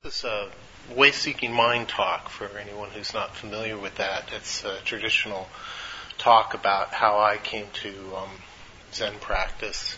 This is a way-seeking mind talk for anyone who's not familiar with that. It's a traditional talk about how I came to Zen practice.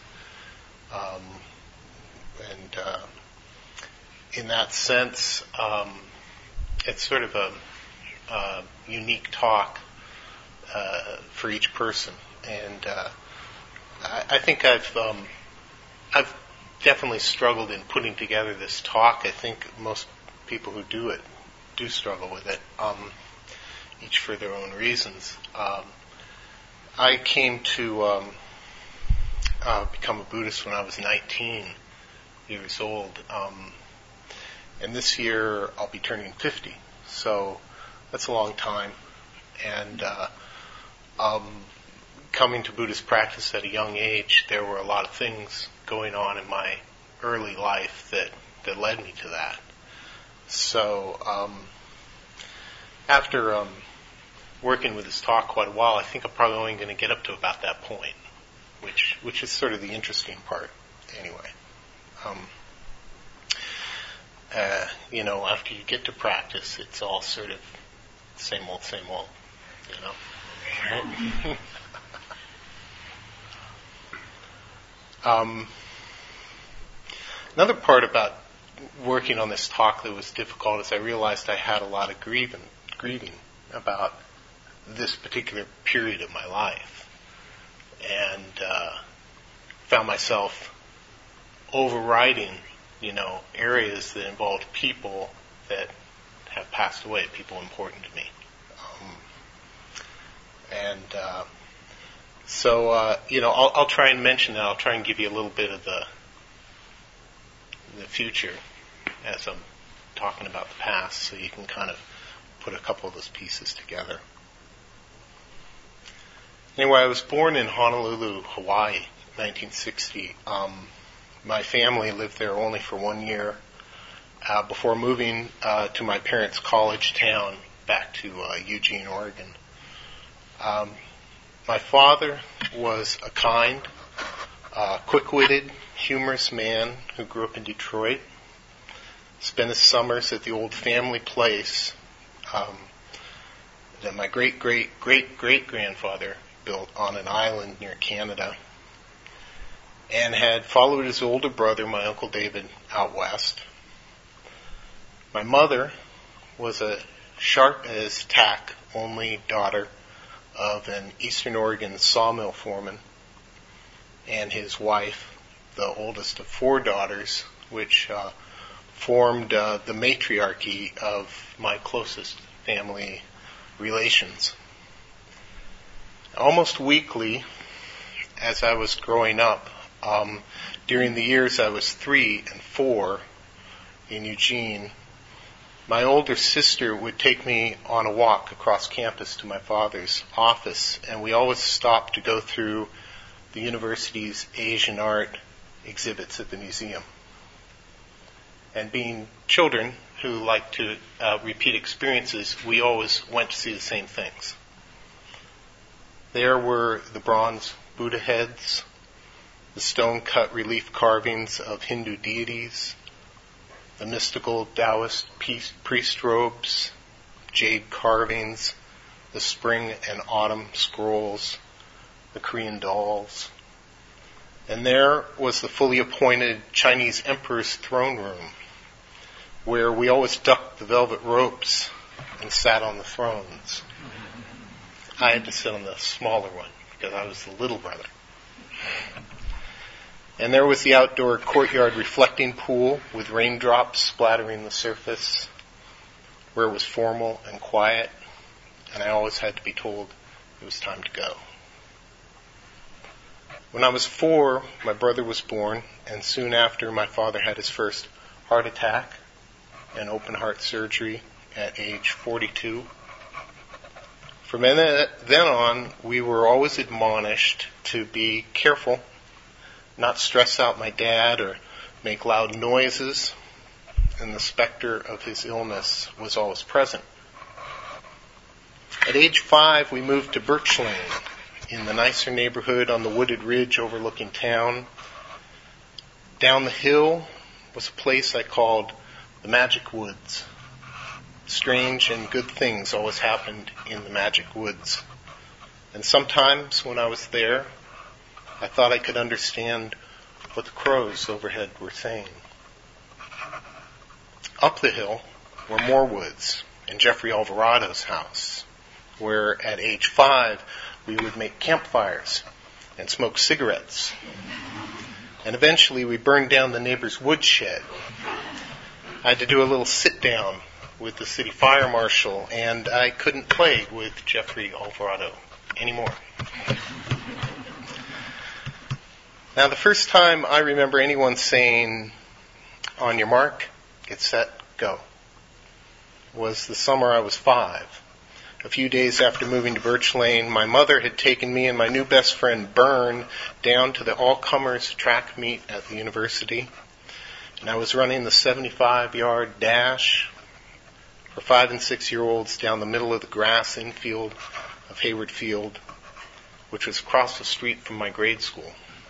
And in that sense, it's sort of a unique talk for each person. And I think I've definitely struggled in putting together this talk. I think most people who do it do struggle with it, each for their own reasons. I came to become a Buddhist when I was 19 years old, and this year I'll be turning 50, so that's a long time. And coming to Buddhist practice at a young age, there were a lot of things going on in my early life that led me to that. So after working with this talk quite a while, I think I'm probably only going to get up to about that point, which is sort of the interesting part anyway. After you get to practice, it's all sort of same old, Another part about working on this talk that was difficult is I realized I had a lot of grieving about this particular period of my life, and found myself overriding, areas that involved people that have passed away, people important to me. I'll try and mention that. I'll try and give you a little bit of the future as I'm talking about the past, so you can kind of put a couple of those pieces together. Anyway, I was born in Honolulu, Hawaii, 1960. My family lived there only for 1 year before moving to my parents' college town back to Eugene, Oregon. My father was a kind, quick-witted, humorous man who grew up in Detroit. Spent his summers at the old family place that my great-great-great-great-grandfather built on an island near Canada, and had followed his older brother, my Uncle David, out west. My mother was a sharp-as-tack only daughter of an Eastern Oregon sawmill foreman and his wife, the oldest of 4 daughters, which formed the matriarchy of my closest family relations. Almost weekly, as I was growing up, during the years I was 3 and 4 in Eugene, my older sister would take me on a walk across campus to my father's office, and we always stopped to go through the university's Asian art exhibits at the museum. And being children who like to repeat experiences, we always went to see the same things. There were the bronze Buddha heads, the stone-cut relief carvings of Hindu deities, the mystical Taoist priest robes, jade carvings, the spring and autumn scrolls, the Korean dolls. And there was the fully appointed Chinese emperor's throne room, where we always ducked the velvet ropes and sat on the thrones. I had to sit on the smaller one because I was the little brother. And there was the outdoor courtyard reflecting pool with raindrops splattering the surface, where it was formal and quiet, and I always had to be told it was time to go. When I was 4, my brother was born, and soon after my father had his first heart attack and open heart surgery at age 42. From then on, we were always admonished to be careful, not stress out my dad or make loud noises, and the specter of his illness was always present. At age 5, we moved to Birch Lane, in the nicer neighborhood on the wooded ridge overlooking town. Down the hill was a place I called the magic woods. Strange and good things always happened in the magic woods. And sometimes when I was there, I thought I could understand what the crows overhead were saying. Up the hill were more woods and Jeffrey Alvarado's house, where at age 5 we would make campfires and smoke cigarettes. And eventually we burned down the neighbor's woodshed. I had to do a little sit-down with the city fire marshal, and I couldn't play with Jeffrey Alvarado anymore. Now, the first time I remember anyone saying, "On your mark, get set, go," was the summer I was 5. A few days after moving to Birch Lane, my mother had taken me and my new best friend, Bern, down to the all-comers track meet at the university. And I was running the 75-yard dash for 5- and 6-year-olds down the middle of the grass infield of Hayward Field, which was across the street from my grade school.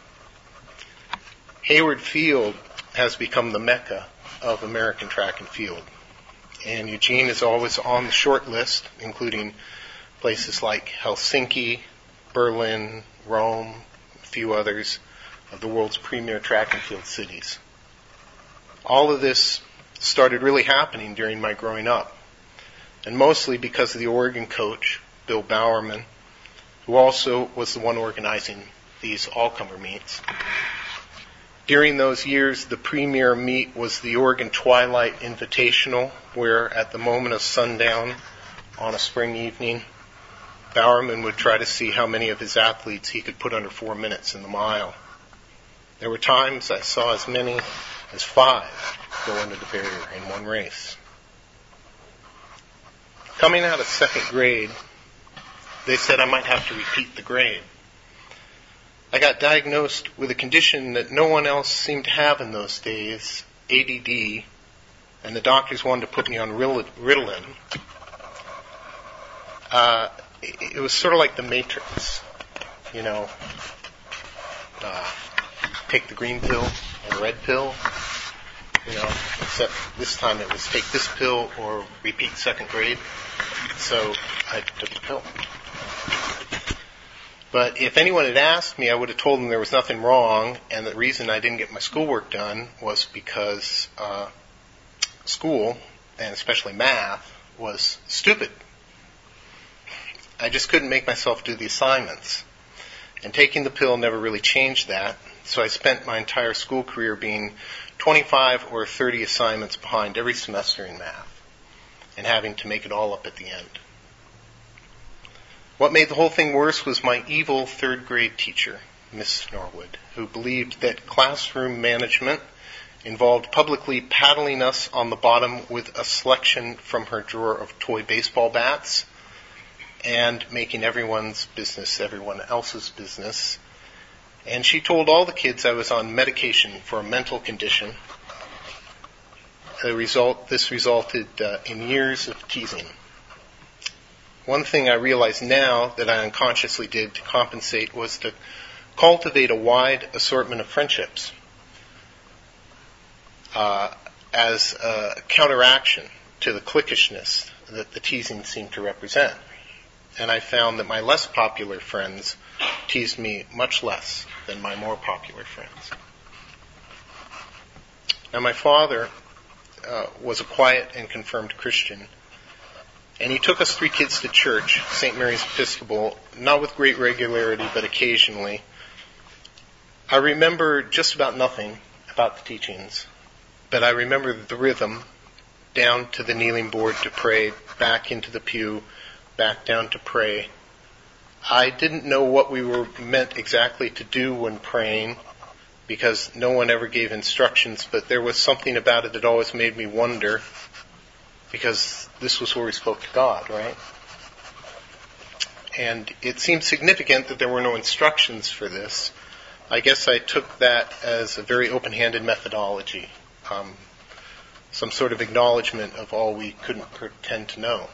Hayward Field has become the mecca of American track and field. And Eugene is always on the short list, including places like Helsinki, Berlin, Rome, a few others of the world's premier track and field cities. All of this started really happening during my growing up, and mostly because of the Oregon coach, Bill Bowerman, who also was the one organizing these all-comer meets. During those years, the premier meet was the Oregon Twilight Invitational, where at the moment of sundown on a spring evening, Bowerman would try to see how many of his athletes he could put under 4 minutes in the mile. There were times I saw as many as 5 go under the barrier in one race. Coming out of 2nd grade, they said I might have to repeat the grade. I got diagnosed with a condition that no one else seemed to have in those days, ADD, and the doctors wanted to put me on Ritalin. It was sort of like the Matrix, take the green pill or the red pill, except this time it was take this pill or repeat 2nd grade. So I took the pill. But if anyone had asked me, I would have told them there was nothing wrong, and the reason I didn't get my schoolwork done was because school, and especially math, was stupid. I just couldn't make myself do the assignments. And taking the pill never really changed that, so I spent my entire school career being 25 or 30 assignments behind every semester in math, and having to make it all up at the end. What made the whole thing worse was my evil 3rd grade teacher, Miss Norwood, who believed that classroom management involved publicly paddling us on the bottom with a selection from her drawer of toy baseball bats and making everyone's business everyone else's business. And she told all the kids I was on medication for a mental condition. This resulted in years of teasing. One thing I realize now that I unconsciously did to compensate was to cultivate a wide assortment of friendships as a counteraction to the cliquishness that the teasing seemed to represent. And I found that my less popular friends teased me much less than my more popular friends. Now, my father was a quiet and confirmed Christian, and he took us 3 kids to church, St. Mary's Episcopal, not with great regularity, but occasionally. I remember just about nothing about the teachings, but I remember the rhythm, down to the kneeling board to pray, back into the pew, back down to pray. I didn't know what we were meant exactly to do when praying, because no one ever gave instructions, but there was something about it that always made me wonder, because this was where we spoke to God, right? And it seemed significant that there were no instructions for this. I guess I took that as a very open-handed methodology, some sort of acknowledgement of all we couldn't pretend to know.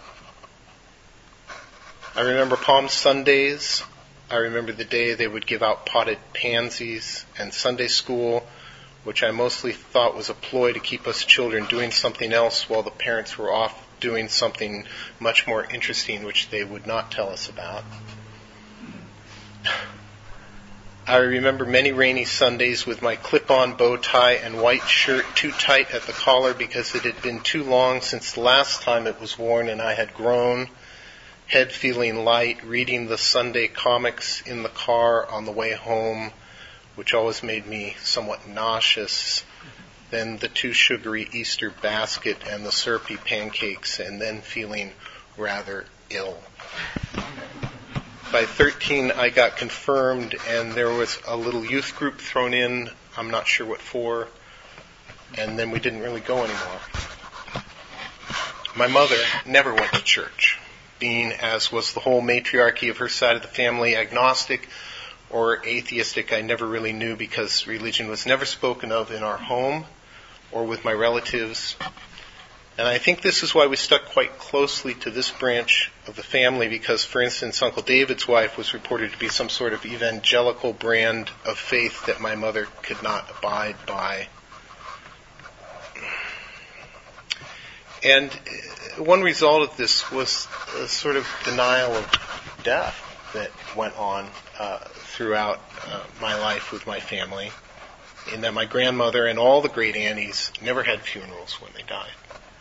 I remember Palm Sundays. I remember the day they would give out potted pansies, and Sunday school which I mostly thought was a ploy to keep us children doing something else while the parents were off doing something much more interesting which they would not tell us about. I remember many rainy Sundays with my clip-on bow tie and white shirt too tight at the collar because it had been too long since the last time it was worn and I had grown, head feeling light, reading the Sunday comics in the car on the way home, which always made me somewhat nauseous, then the too sugary Easter basket and the syrupy pancakes, and then feeling rather ill. By 13, I got confirmed, and there was a little youth group thrown in, I'm not sure what for, and then we didn't really go anymore. My mother never went to church, being, as was the whole matriarchy of her side of the family, agnostic or atheistic. I never really knew because religion was never spoken of in our home or with my relatives. And I think this is why we stuck quite closely to this branch of the family because, for instance, Uncle David's wife was reported to be some sort of evangelical brand of faith that my mother could not abide by. And one result of this was a sort of denial of death that went on throughout my life with my family, in that my grandmother and all the great aunties never had funerals when they died.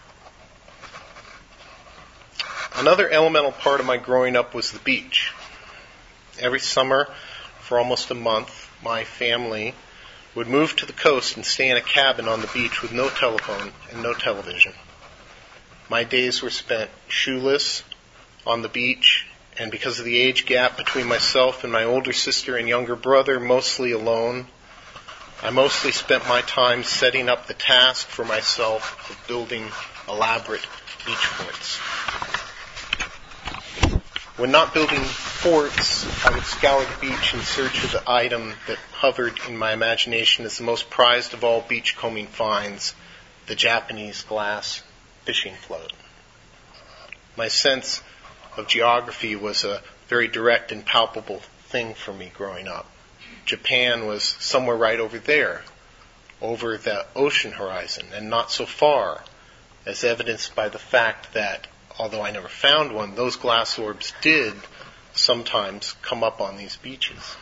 Another elemental part of my growing up was the beach. Every summer, for almost a month, my family would move to the coast and stay in a cabin on the beach with no telephone and no television. My days were spent shoeless on the beach, and because of the age gap between myself and my older sister and younger brother, mostly alone, I mostly spent my time setting up the task for myself of building elaborate beach forts. When not building forts, I would scour the beach in search of the item that hovered in my imagination as the most prized of all beachcombing finds, the Japanese glass fishing float. My sense of geography was a very direct and palpable thing for me growing up. Japan was somewhere right over there, over the ocean horizon, and not so far, as evidenced by the fact that, although I never found one, those glass orbs did sometimes come up on these beaches.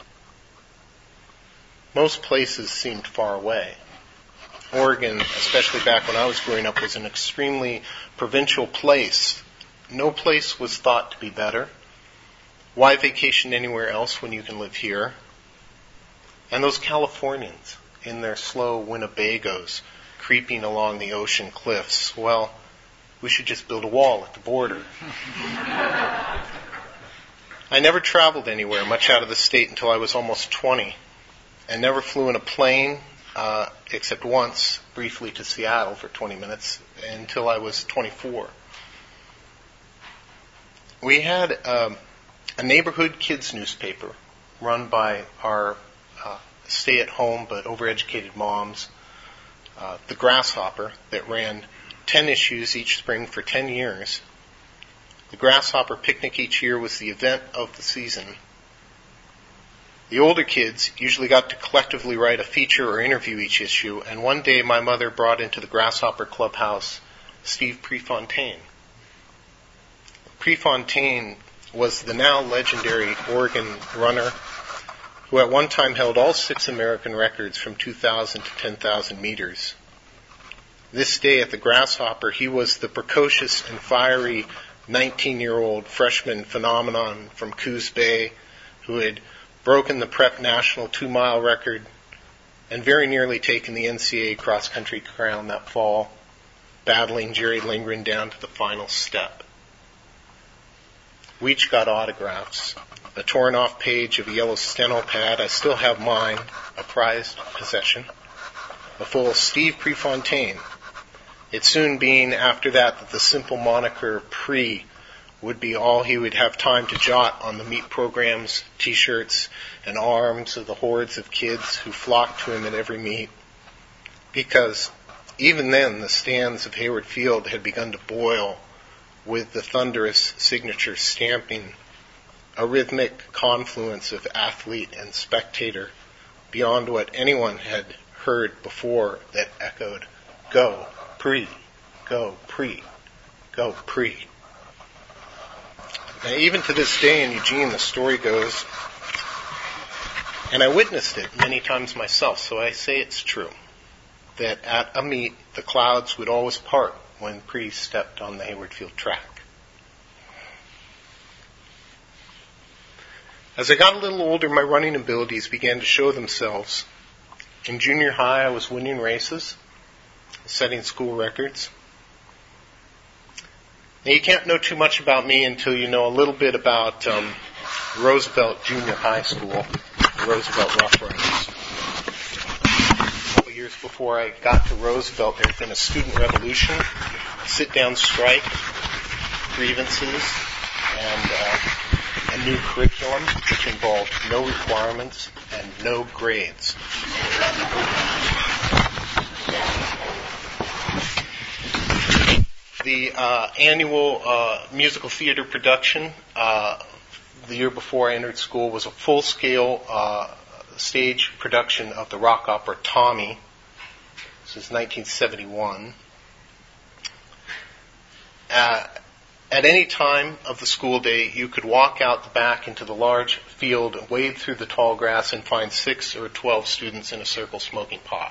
Most places seemed far away. Oregon, especially back when I was growing up, was an extremely provincial place. No place was thought to be better. Why vacation anywhere else when you can live here? And those Californians in their slow Winnebagos creeping along the ocean cliffs, well, we should just build a wall at the border. I never traveled anywhere much out of the state until I was almost 20, and never flew in a plane, except once, briefly to Seattle for 20 minutes, until I was 24. We had a neighborhood kids newspaper run by our stay-at-home but overeducated moms, the Grasshopper, that ran 10 issues each spring for 10 years. The Grasshopper picnic each year was the event of the season. The older kids usually got to collectively write a feature or interview each issue, and one day my mother brought into the Grasshopper clubhouse Steve Prefontaine. Prefontaine was the now legendary Oregon runner who at one time held all 6 American records from 2,000 to 10,000 meters. This day at the Grasshopper, he was the precocious and fiery 19-year-old freshman phenomenon from Coos Bay who had broken the prep national 2-mile record and very nearly taken the NCAA cross-country crown that fall, battling Jerry Lindgren down to the final step. We each got autographs, a torn-off page of a yellow steno pad. I still have mine, a prized possession, a full Steve Prefontaine. It soon being after that the simple moniker Pre would be all he would have time to jot on the meet programs, T-shirts, and arms of the hordes of kids who flocked to him at every meet. Because even then the stands of Hayward Field had begun to boil with the thunderous signature stamping, a rhythmic confluence of athlete and spectator beyond what anyone had heard before that echoed, "Go, Pre, go, Pre, go, Pre." And even to this day in Eugene, the story goes, and I witnessed it many times myself, so I say it's true, that at a meet, the clouds would always part when Pre stepped on the Hayward Field track. As I got a little older, my running abilities began to show themselves. In junior high, I was winning races, setting school records. Now, you can't know too much about me until you know a little bit about Roosevelt Junior High School, the Roosevelt Rough Riders. A couple years before I got to Roosevelt, there had been a student revolution, sit-down strike, grievances, and a new curriculum which involved no requirements and no grades. The annual musical theater production the year before I entered school was a full-scale stage production of the rock opera Tommy. This is 1971. At any time of the school day, you could walk out the back into the large field, wade through the tall grass, and find 6 or 12 students in a circle smoking pot.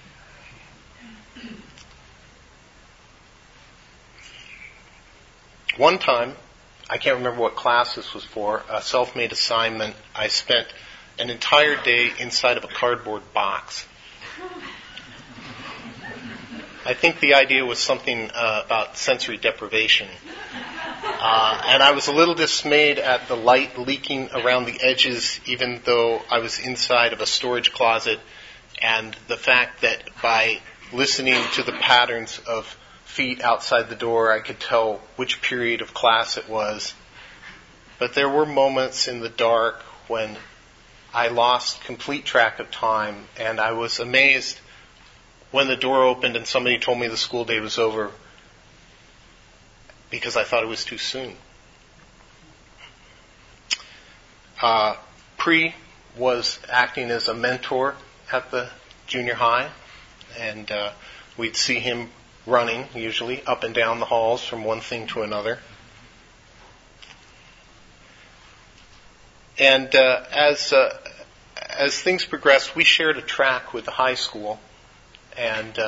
One time, I can't remember what class this was for, a self-made assignment, I spent an entire day inside of a cardboard box. I think the idea was something about sensory deprivation. And I was a little dismayed at the light leaking around the edges, even though I was inside of a storage closet, and the fact that by listening to the patterns of feet outside the door, I could tell which period of class it was. But there were moments in the dark when I lost complete track of time, and I was amazed when the door opened and somebody told me the school day was over, because I thought it was too soon. Pre was acting as a mentor at the junior high, and we'd see him running, usually, up and down the halls from one thing to another. And as things progressed, we shared a track with the high school, and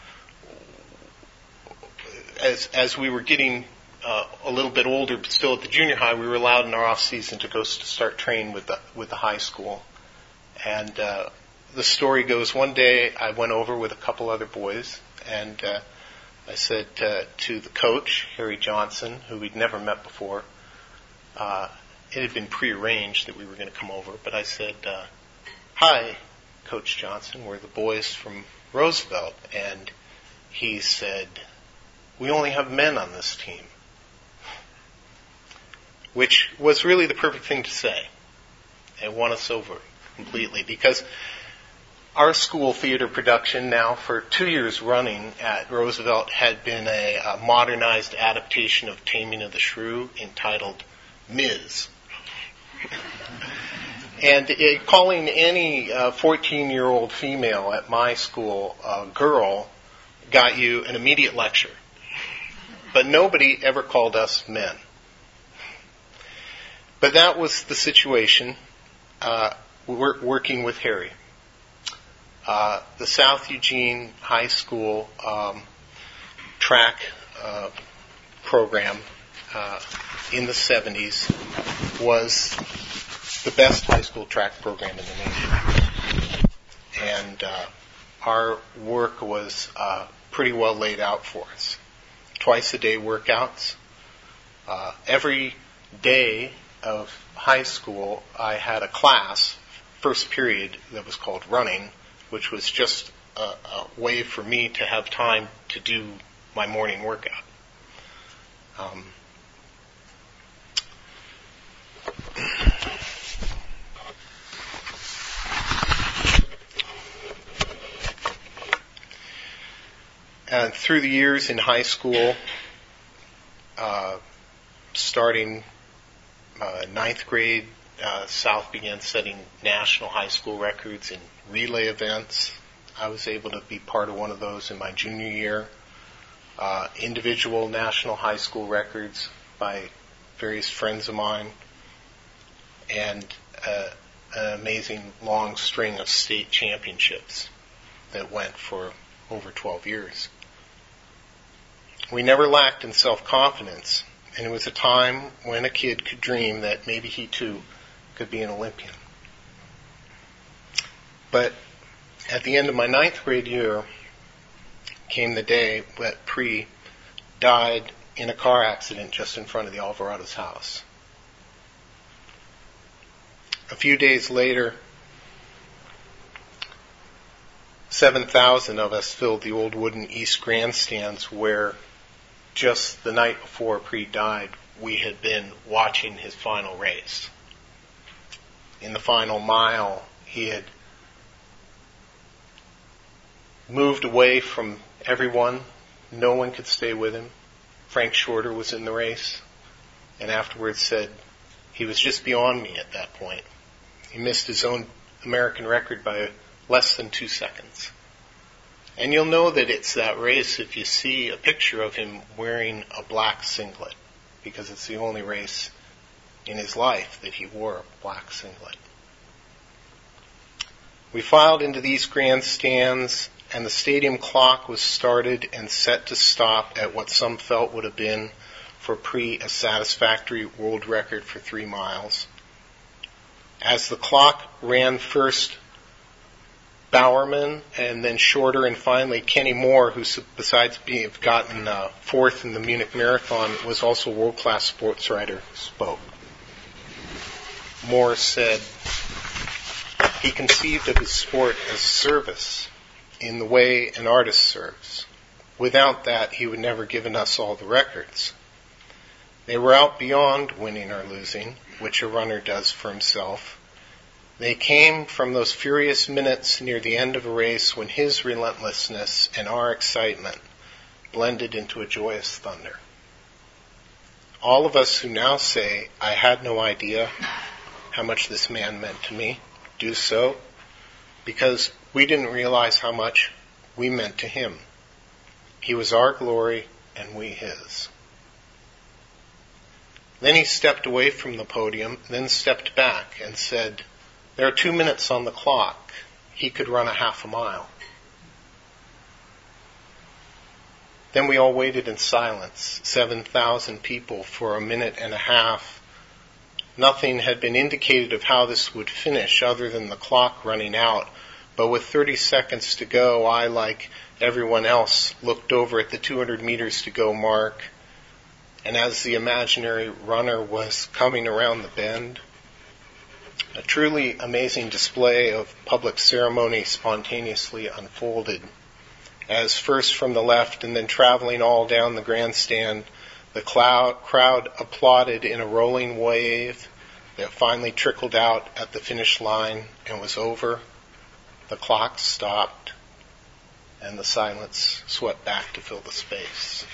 as we were getting a little bit older, but still at the junior high, we were allowed in our off season to go start training with the high school. And the story goes, one day I went over with a couple other boys, and I said to the coach, Harry Johnson, who we'd never met before, it had been prearranged that we were going to come over, but I said, "Hi, Coach Johnson, we're the boys from Roosevelt." And he said, "We only have men on this team," which was really the perfect thing to say. It won us over completely, because our school theater production now for 2 years running at Roosevelt had been a modernized adaptation of Taming of the Shrew entitled Ms. And calling any 14-year-old female at my school girl got you an immediate lecture. But nobody ever called us men. But that was the situation working with Harry. The South Eugene High School track program in the 70s was the best high school track program in the nation. And our work was pretty well laid out for us. Twice-a-day workouts. Every day of high school, I had a class, first period, that was called running, which was just a way for me to have time to do my morning workout. And through the years in high school, starting ninth grade, South began setting national high school records in relay events, I was able to be part of one of those in my junior year. Individual national high school records by various friends of mine, and an amazing long string of state championships that went for over 12 years. We never lacked in self-confidence, and it was a time when a kid could dream that maybe he too could be an Olympian. But at the end of my 9th grade year came the day that Pri died in a car accident just in front of the Alvarado's house. A few days later, 7,000 of us filled the old wooden East grandstands where just the night before Pri died, we had been watching his final race. In the final mile, he had moved away from everyone. No one could stay with him. Frank Shorter was in the race, and afterwards said he was just beyond me at that point. He missed his own American record by less than 2 seconds. And you'll know that it's that race if you see a picture of him wearing a black singlet, because it's the only race in his life that he wore a black singlet. We filed into these grandstands, and the stadium clock was started and set to stop at what some felt would have been for Pri a satisfactory world record for 3 miles. As the clock ran first Bowerman and then Shorter and finally Kenny Moore, who besides being gotten 4th in the Munich Marathon was also a world-class sports writer, spoke. Moore said he conceived of his sport as service in the way an artist serves. Without that, he would never have given us all the records. They were out beyond winning or losing, which a runner does for himself. They came from those furious minutes near the end of a race when his relentlessness and our excitement blended into a joyous thunder. All of us who now say, I had no idea how much this man meant to me, do so because we didn't realize how much we meant to him. He was our glory and we his. Then he stepped away from the podium, then stepped back and said, there are 2 minutes on the clock. He could run a half a mile. Then we all waited in silence, 7,000 people, for a minute and a half. Nothing had been indicated of how this would finish other than the clock running out. But with 30 seconds to go, I, like everyone else, looked over at the 200 meters to go mark. And as the imaginary runner was coming around the bend, a truly amazing display of public ceremony spontaneously unfolded. As first from the left and then traveling all down the grandstand, the crowd applauded in a rolling wave that finally trickled out at the finish line and was over. The clock stopped, and the silence swept back to fill the space.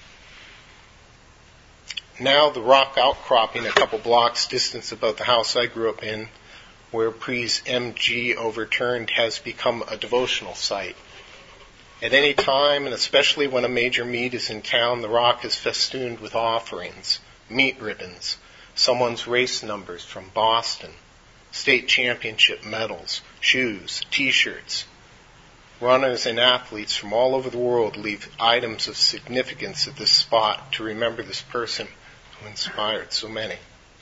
Now the rock outcropping a couple blocks distance above the house I grew up in, where Pri's MG overturned, has become a devotional site. At any time, and especially when a major meet is in town, the rock is festooned with offerings, meat ribbons, someone's race numbers from Boston, state championship medals, shoes, T-shirts. Runners and athletes from all over the world leave items of significance at this spot to remember this person who inspired so many.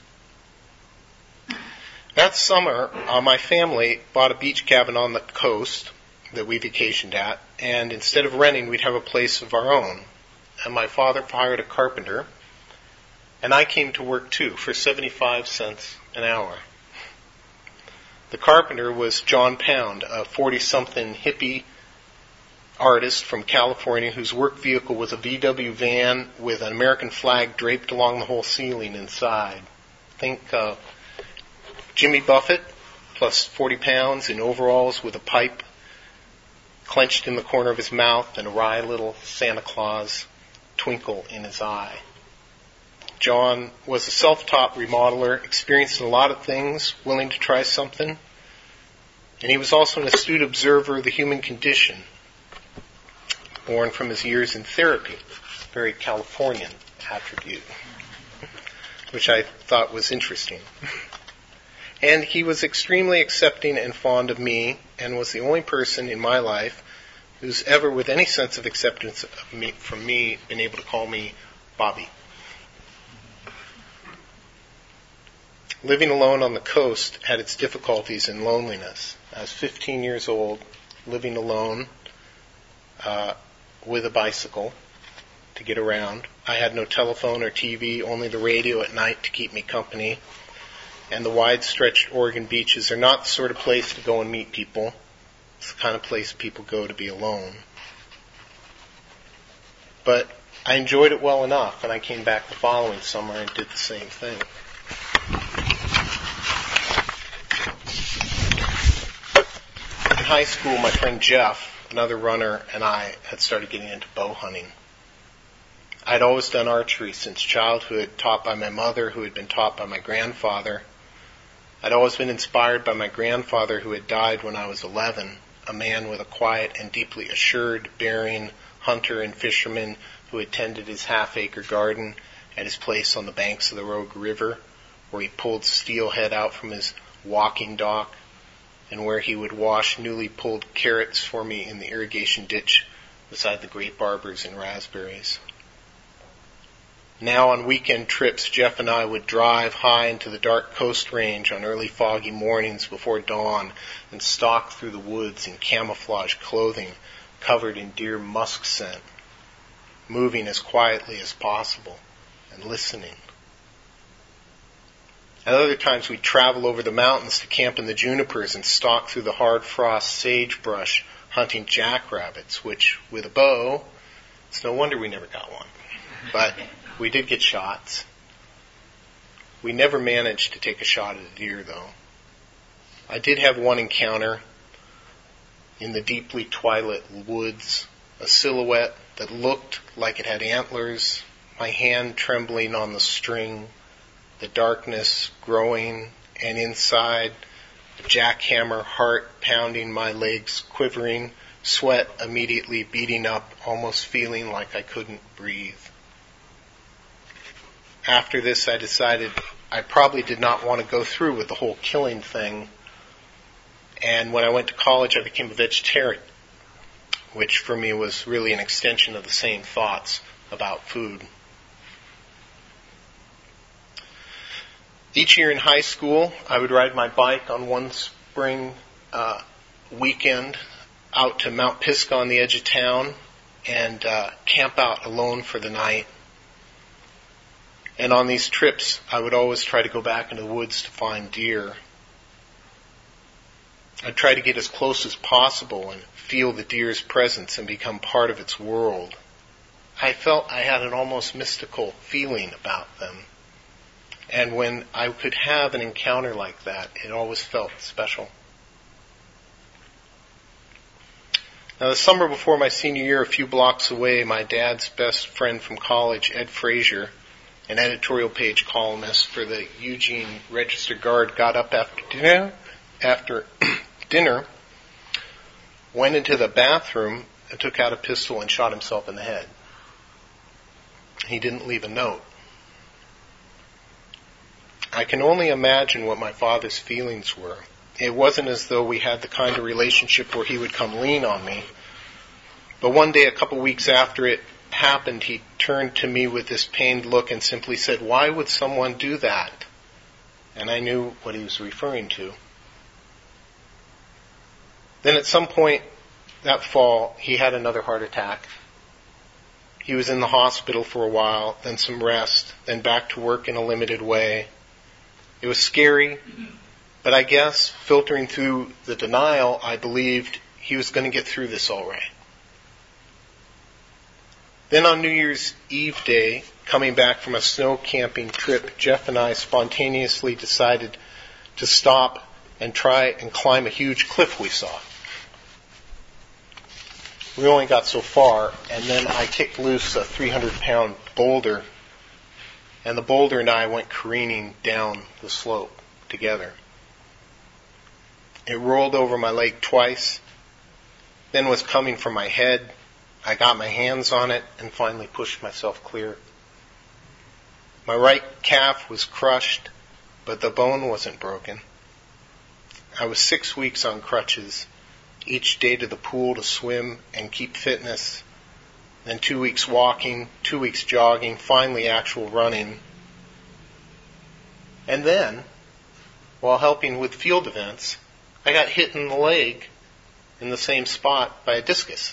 That summer, my family bought a beach cabin on the coast that we vacationed at, and instead of renting, we'd have a place of our own. And my father hired a carpenter, and I came to work too for 75 cents an hour. The carpenter was John Pound, a 40-something hippie artist from California whose work vehicle was a VW van with an American flag draped along the whole ceiling inside. Think Jimmy Buffett plus 40 pounds in overalls with a pipe clenched in the corner of his mouth and a wry little Santa Claus twinkle in his eye. John was a self-taught remodeler, experienced in a lot of things, willing to try something. And he was also an astute observer of the human condition, born from his years in therapy, very Californian attribute, which I thought was interesting. And he was extremely accepting and fond of me, and was the only person in my life who's ever, with any sense of acceptance of me, from me, been able to call me Bobby. Living alone on the coast had its difficulties and loneliness. I was 15 years old, living alone with a bicycle to get around. I had no telephone or TV, only the radio at night to keep me company. And the wide-stretched Oregon beaches are not the sort of place to go and meet people. It's the kind of place people go to be alone. But I enjoyed it well enough, and I came back the following summer and did the same thing. In high school, my friend Jeff, another runner, and I had started getting into bow hunting. I'd always done archery since childhood, taught by my mother, who had been taught by my grandfather. I'd always been inspired by my grandfather, who had died when I was 11, a man with a quiet and deeply assured bearing, hunter and fisherman who had tended his half-acre garden at his place on the banks of the Rogue River, where he pulled steelhead out from his walking dock, and where he would wash newly pulled carrots for me in the irrigation ditch beside the grape arbors and raspberries. Now on weekend trips, Jeff and I would drive high into the dark coast range on early foggy mornings before dawn and stalk through the woods in camouflage clothing covered in deer musk scent, moving as quietly as possible and listening. At other times we'd travel over the mountains to camp in the junipers and stalk through the hard frost sagebrush hunting jackrabbits, which, with a bow, it's no wonder we never got one. But we did get shots. We never managed to take a shot at a deer, though. I did have one encounter in the deeply twilit woods, a silhouette that looked like it had antlers, my hand trembling on the string, the darkness growing, and inside, a jackhammer heart pounding, my legs quivering, sweat immediately beating up, almost feeling like I couldn't breathe. After this, I decided I probably did not want to go through with the whole killing thing. And when I went to college, I became a vegetarian, which for me was really an extension of the same thoughts about food. Each year in high school, I would ride my bike on one spring weekend out to Mount Pisgah on the edge of town and camp out alone for the night. And on these trips, I would always try to go back into the woods to find deer. I'd try to get as close as possible and feel the deer's presence and become part of its world. I felt I had an almost mystical feeling about them. And when I could have an encounter like that, it always felt special. Now, the summer before my senior year, a few blocks away, my dad's best friend from college, Ed Frazier, an editorial page columnist for the Eugene Register-Guard, got up after dinner, went into the bathroom and took out a pistol and shot himself in the head. He didn't leave a note. I can only imagine what my father's feelings were. It wasn't as though we had the kind of relationship where he would come lean on me. But one day, a couple weeks after it happened, he turned to me with this pained look and simply said, "Why would someone do that?" And I knew what he was referring to. Then at some point that fall, he had another heart attack. He was in the hospital for a while, then some rest, then back to work in a limited way. It was scary, but I guess filtering through the denial, I believed he was going to get through this all right. Then on New Year's Eve day, coming back from a snow camping trip, Jeff and I spontaneously decided to stop and try and climb a huge cliff we saw. We only got so far, and then I kicked loose a 300-pound boulder, and the boulder and I went careening down the slope together. It rolled over my leg twice, then was coming for my head. I got my hands on it and finally pushed myself clear. My right calf was crushed, but the bone wasn't broken. I was 6 weeks on crutches, each day to the pool to swim and keep fitness, then 2 weeks walking, 2 weeks jogging, finally actual running. And then, while helping with field events, I got hit in the leg in the same spot by a discus.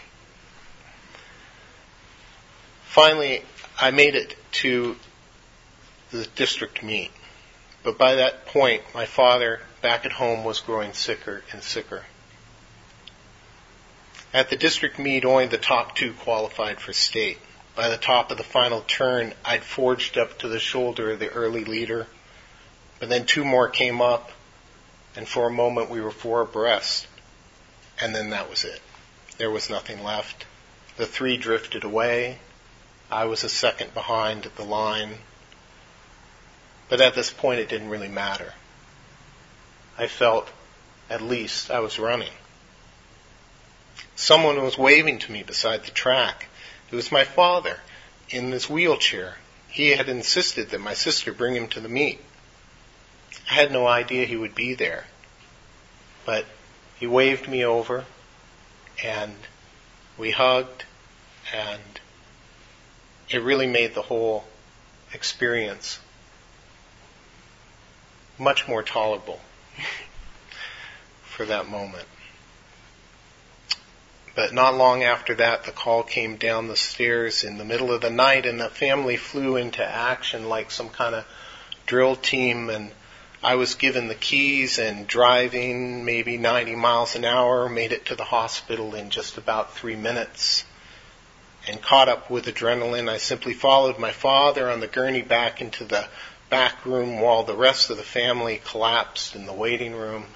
Finally, I made it to the district meet. But by that point, my father, back at home, was growing sicker and sicker. At the district meet, only the top 2 qualified for state. By the top of the final turn, I'd forged up to the shoulder of the early leader. But then 2 more came up, and for a moment we were 4 abreast. And then that was it. There was nothing left. The 3 drifted away. I was a second behind the line. But at this point it didn't really matter. I felt, at least, I was running. Someone was waving to me beside the track. It was my father, in his wheelchair. He had insisted that my sister bring him to the meet. I had no idea he would be there. But he waved me over, and we hugged, and it really made the whole experience much more tolerable for that moment. But not long after that, the call came down the stairs in the middle of the night, and the family flew into action like some kind of drill team, and I was given the keys and driving maybe 90 miles an hour, made it to the hospital in just about 3 minutes. And caught up with adrenaline, I simply followed my father on the gurney back into the back room while the rest of the family collapsed in the waiting room.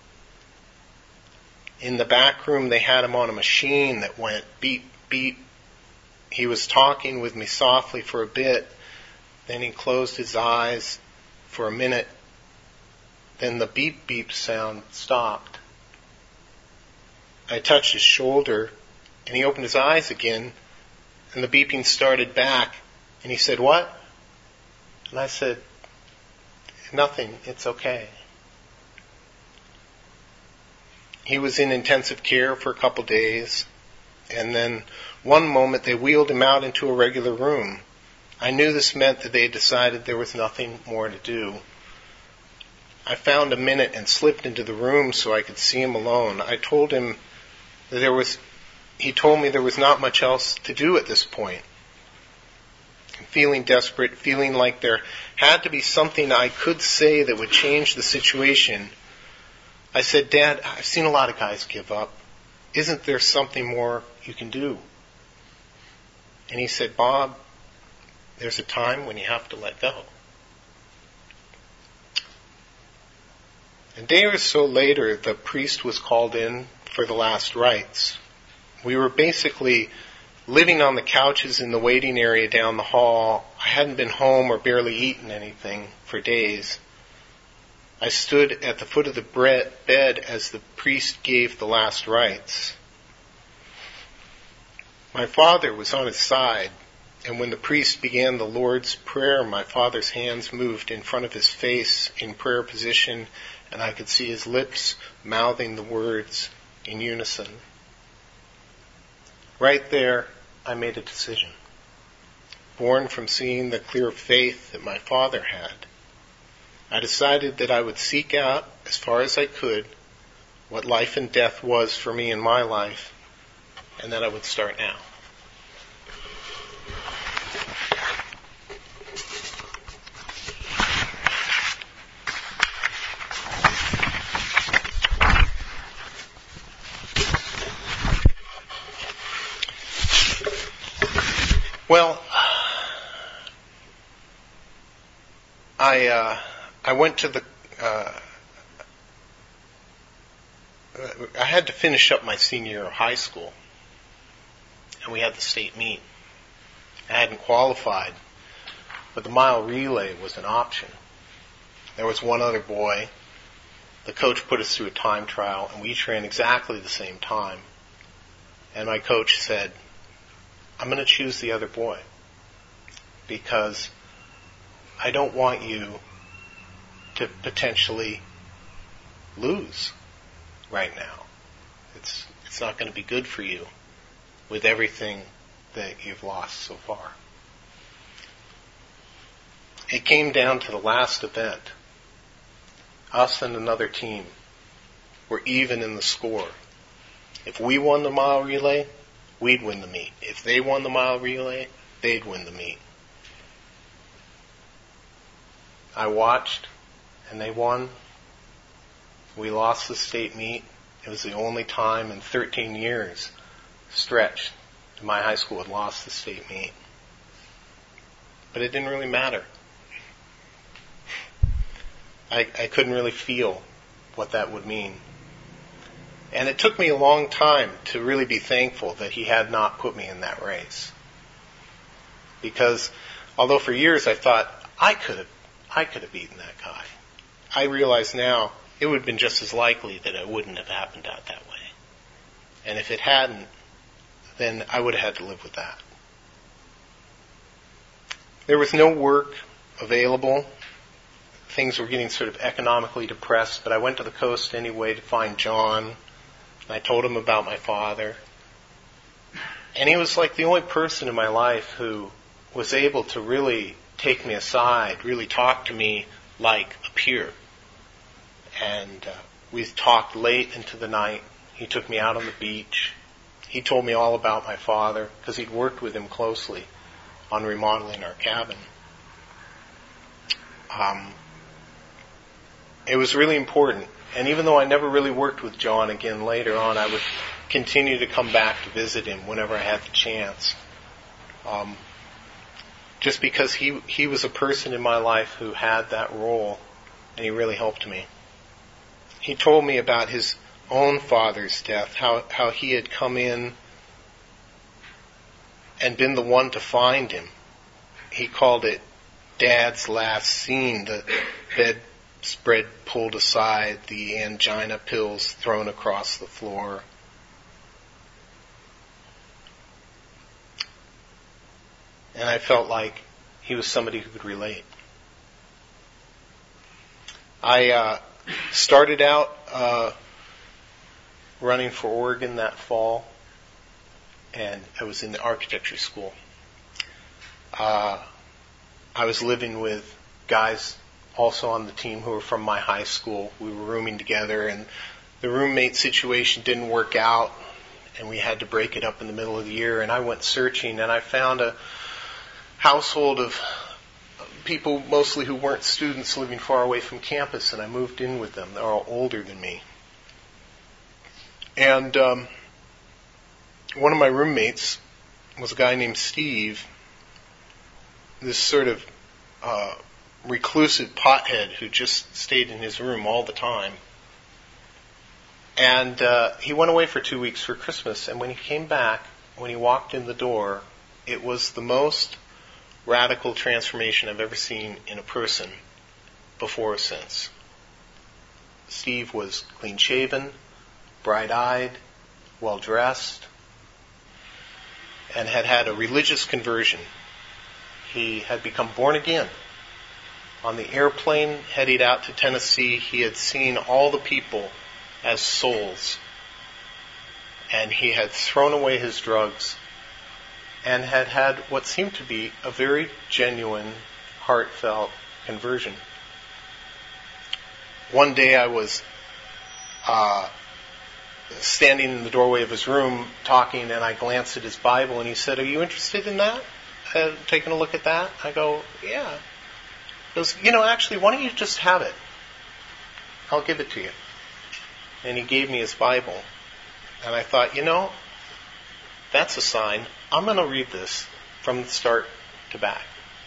In the back room, they had him on a machine that went beep, beep. He was talking with me softly for a bit. Then he closed his eyes for a minute. Then the beep, beep sound stopped. I touched his shoulder, and he opened his eyes again, and the beeping started back. And he said, "What?" And I said, "Nothing, it's okay." He was in intensive care for a couple days, and then one moment they wheeled him out into a regular room. I knew this meant that they had decided there was nothing more to do. I found a minute and slipped into the room so I could see him alone. I told him that he told me there was not much else to do at this point. Feeling desperate, feeling like there had to be something I could say that would change the situation, I said, "Dad, I've seen a lot of guys give up. Isn't there something more you can do?" And he said, "Bob, there's a time when you have to let go." A day or so later, the priest was called in for the last rites. We were basically living on the couches in the waiting area down the hall. I hadn't been home or barely eaten anything for days. I stood at the foot of the bed as the priest gave the last rites. My father was on his side, and when the priest began the Lord's Prayer, my father's hands moved in front of his face in prayer position, and I could see his lips mouthing the words in unison. Right there, I made a decision, born from seeing the clear faith that my father had. I decided that I would seek out, as far as I could, what life and death was for me in my life, and that I would start now. Well, I went to I had to finish up my senior year of high school, and we had the state meet. I hadn't qualified, but the mile relay was an option. There was one other boy the coach put us through a time trial, and we each ran exactly the same time. And my coach said, I'm going to choose the other boy because I don't want you to potentially lose right now. It's not going to be good for you with everything that you've lost so far. It came down to the last event. Us and another team were even in the score. If we won the mile relay, we'd win the meet. If they won the mile relay, they'd win the meet. I watched, and they won. We lost the state meet. It was the only time in 13 years stretched that my high school had lost the state meet. But it didn't really matter. I couldn't really feel what that would mean. And it took me a long time to really be thankful that he had not put me in that race. Because although for years I thought I could have beaten that guy, I realize now it would have been just as likely that it wouldn't have happened out that way. And if it hadn't, then I would have had to live with that. There was no work available. Things were getting sort of economically depressed, but I went to the coast anyway to find John. And I told him about my father. And he was like the only person in my life who was able to really take me aside, really talk to me like a peer. And we talked late into the night. He took me out on the beach. He told me all about my father because he'd worked with him closely on remodeling our cabin. It was really important. And even though I never really worked with John again later on, I would continue to come back to visit him whenever I had the chance. Just because he was a person in my life who had that role, and he really helped me. He told me about his own father's death, how he had come in and been the one to find him. He called it Dad's last scene, the bedspread pulled aside, the angina pills thrown across the floor. And I felt like he was somebody who could relate. I started out running for Oregon that fall, and I was in the architecture school. I was living with guys also on the team who were from my high school. We were rooming together, and the roommate situation didn't work out, and we had to break it up in the middle of the year. And I went searching, and I found a household of people mostly who weren't students living far away from campus, and I moved in with them. They're all older than me. And one of my roommates was a guy named Steve, this sort of reclusive pothead who just stayed in his room all the time. And he went away for 2 weeks for Christmas, and when he came back, when he walked in the door, it was the most radical transformation I've ever seen in a person before or since. Steve was clean-shaven, bright-eyed, well-dressed, and had had a religious conversion. He had become born again. On the airplane headed out to Tennessee, he had seen all the people as souls, and he had thrown away his drugs and had had what seemed to be a very genuine, heartfelt conversion. One day I was standing in the doorway of his room talking, and I glanced at his Bible, and he said, "Are you interested in that? Taking a look at that?" I go, "Yeah." He goes, "Actually, why don't you just have it? I'll give it to you." And he gave me his Bible. And I thought, that's a sign. I'm going to read this from the start to back.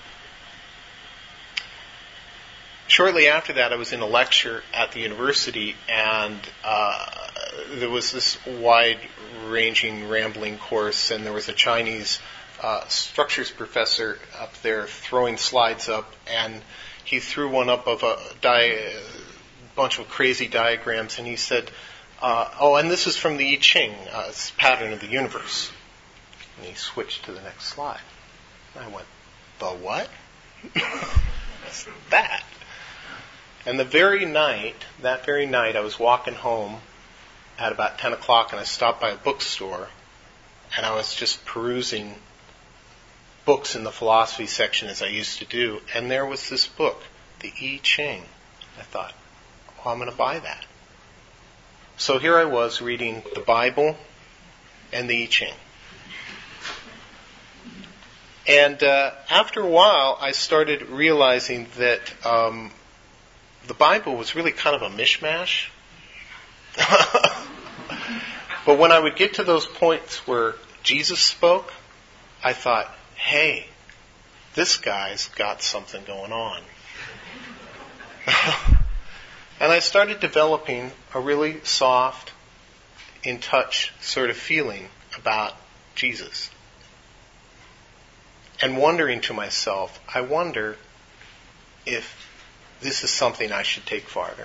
Shortly after that, I was in a lecture at the university, and there was this wide-ranging, rambling course, and there was a Chinese structures professor up there throwing slides up, and he threw one up of a bunch of crazy diagrams, and he said, and this is from the I Ching, it's pattern of the universe. And he switched to the next slide. And I went, the what? What's that? And that very night, I was walking home at about 10 o'clock, and I stopped by a bookstore, and I was just perusing books in the philosophy section as I used to do, and there was this book, the I Ching. I thought, I'm going to buy that. So here I was reading the Bible and the I Ching. And after a while, I started realizing that the Bible was really kind of a mishmash. But when I would get to those points where Jesus spoke, I thought, hey, this guy's got something going on. And I started developing a really soft, in-touch sort of feeling about Jesus. And wondering to myself, I wonder if this is something I should take farther.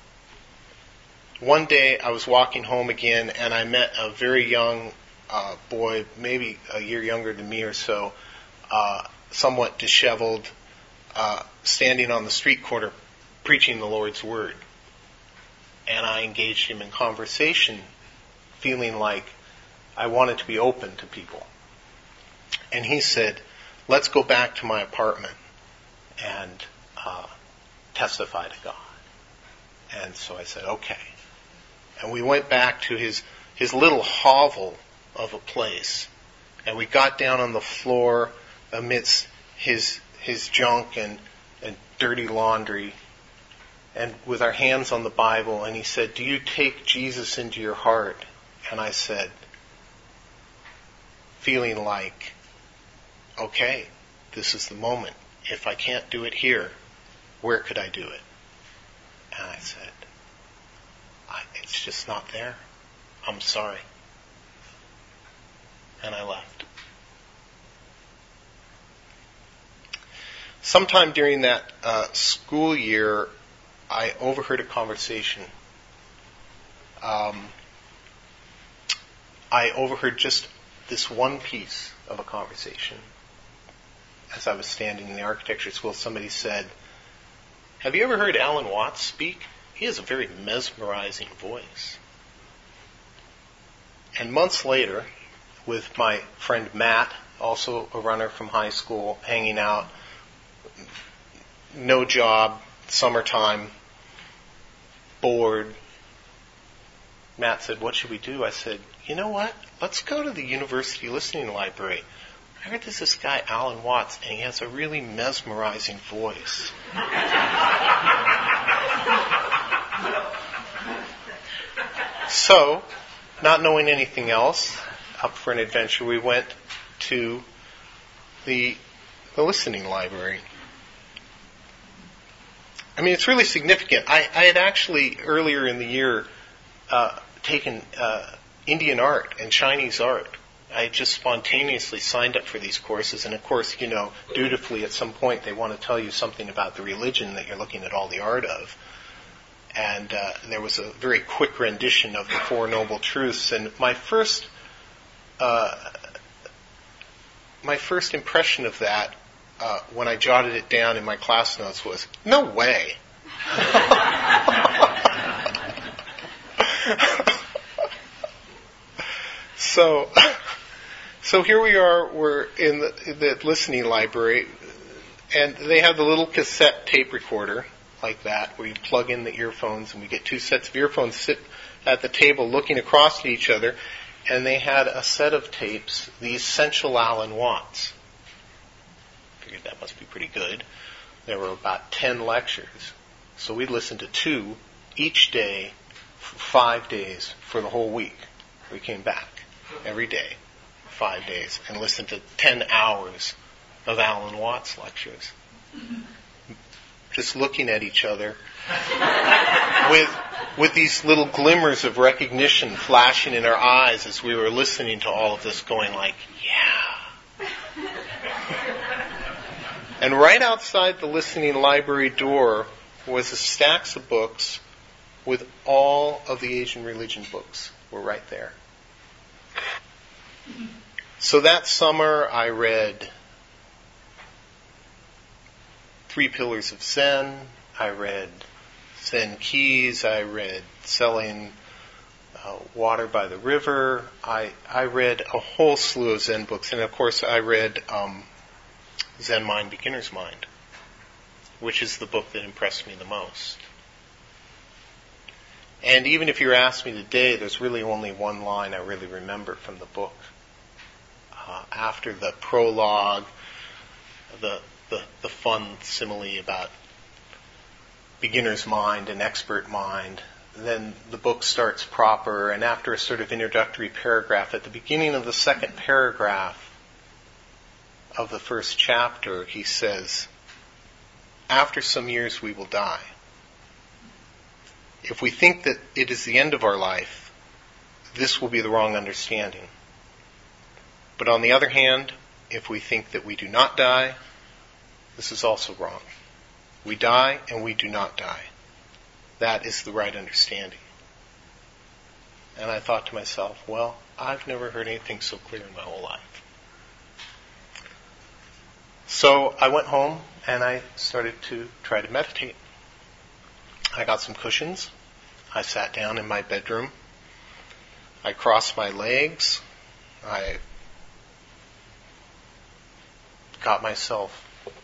One day I was walking home again, and I met a very young boy, maybe a year younger than me or so, somewhat disheveled, standing on the street corner preaching the Lord's Word. And I engaged him in conversation, feeling like I wanted to be open to people. And he said, let's go back to my apartment and testify to God. And so I said, okay. And we went back to his little hovel of a place. And we got down on the floor amidst his junk and dirty laundry, and with our hands on the Bible, and he said, do you take Jesus into your heart? And I said, feeling like, okay, this is the moment. If I can't do it here, where could I do it? And I said, it's just not there. I'm sorry. And I left. Sometime during that school year, I overheard a conversation. I overheard just this one piece of a conversation. As I was standing in the architecture school, somebody said, have you ever heard Alan Watts speak? He has a very mesmerizing voice. And months later, with my friend Matt, also a runner from high school, hanging out, no job, summertime, bored. Matt said, what should we do? I said, you know what? Let's go to the university listening library. I heard there's this guy, Alan Watts, and he has a really mesmerizing voice. So, not knowing anything else, up for an adventure, we went to the listening library. I mean, it's really significant. I had actually, earlier in the year, taken Indian art and Chinese art. I had just spontaneously signed up for these courses, and of course, dutifully at some point they want to tell you something about the religion that you're looking at all the art of. And there was a very quick rendition of the Four Noble Truths, and my first impression of that, when I jotted it down in my class notes, was, no way. So here we are, we're in the listening library, and they have the little cassette tape recorder like that, where you plug in the earphones, and we get two sets of earphones, sit at the table looking across at each other, and they had a set of tapes, the Essential Alan Watts. Figured that must be pretty good. There were about 10 lectures. So we listened to 2 each day for 5 days for the whole week. We came back every day, 5 days, and listened to 10 hours of Alan Watts lectures. Just looking at each other with these little glimmers of recognition flashing in our eyes as we were listening to all of this, going like, yeah. And right outside the listening library door was a stacks of books with all of the Asian religion books were right there. So that summer I read Three Pillars of Zen, I read Zen Keys, I read Selling Water by the River, I read a whole slew of Zen books, and of course I read Zen Mind, Beginner's Mind, which is the book that impressed me the most. And even if you ask me today, there's really only one line I really remember from the book. After the prologue, the fun simile about beginner's mind and expert mind, then the book starts proper, and after a sort of introductory paragraph, at the beginning of the second paragraph of the first chapter, he says, "After some years we will die. If we think that it is the end of our life, this will be the wrong understanding. But on the other hand, if we think that we do not die, this is also wrong. We die and we do not die. That is the right understanding." And I thought to myself, well, I've never heard anything so clear in my whole life. So I went home and I started to try to meditate. I got some cushions. I sat down in my bedroom. I crossed my legs. I got myself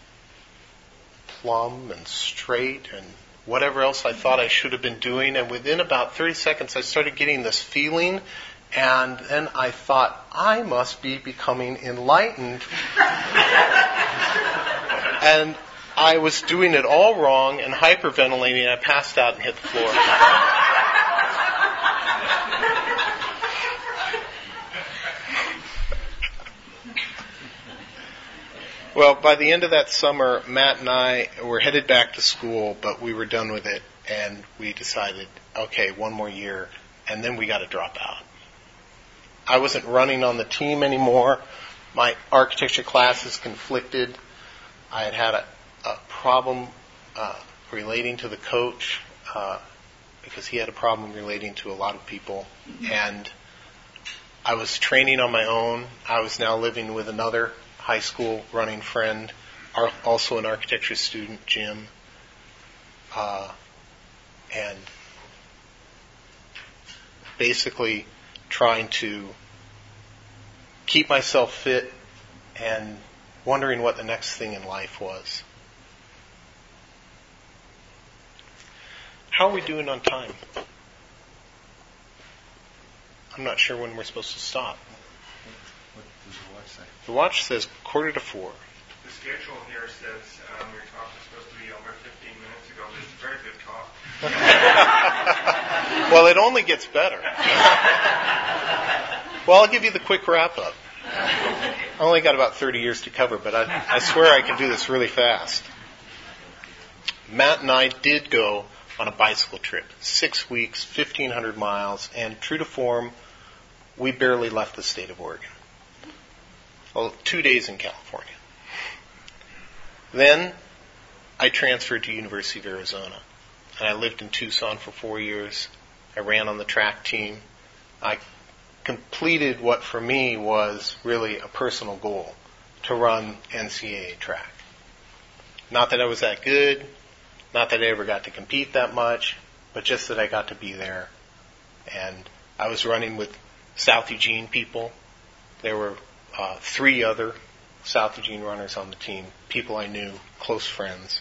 plumb and straight and whatever else I thought I should have been doing. And within about 30 seconds, I started getting this feeling. And then I thought, I must be becoming enlightened. And I was doing it all wrong and hyperventilating. I passed out and hit the floor. Well, by the end of that summer, Matt and I were headed back to school, but we were done with it, and we decided, okay, one more year, and then we got to drop out. I wasn't running on the team anymore. My architecture classes conflicted. I had had a problem relating to the coach because he had a problem relating to a lot of people, and I was training on my own. I was now living with another high school running friend, also an architecture student, Jim, and basically trying to keep myself fit and wondering what the next thing in life was. How are we doing on time? I'm not sure when we're supposed to stop. What does the watch say? The watch says 3:45. The schedule here says your talk was supposed to be over 15 minutes ago. This is a very good talk. Well, it only gets better. Well, I'll give you the quick wrap-up. I only got about 30 years to cover, but I swear I can do this really fast. Matt and I did go on a bicycle trip, 6 weeks, 1,500 miles, and true to form, we barely left the state of Oregon. Well, 2 days in California. Then I transferred to University of Arizona, and I lived in Tucson for 4 years. I ran on the track team. I completed what for me was really a personal goal, to run NCAA track. Not that I was that good, not that I ever got to compete that much, but just that I got to be there. And I was running with South Eugene people. There were 3 other South Eugene runners on the team, people I knew, close friends.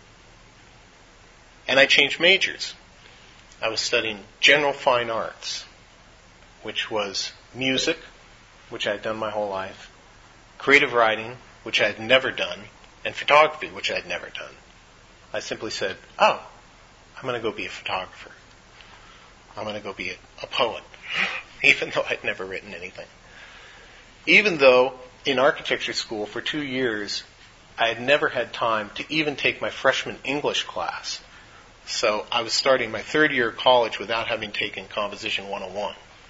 And I changed majors. I was studying general fine arts, which was music, which I had done my whole life, creative writing, which I had never done, and photography, which I had never done. I simply said, I'm going to go be a photographer. I'm going to go be a poet, even though I'd never written anything. Even though in architecture school for 2 years, I had never had time to even take my freshman English class. So I was starting my 3rd year of college without having taken Composition 101.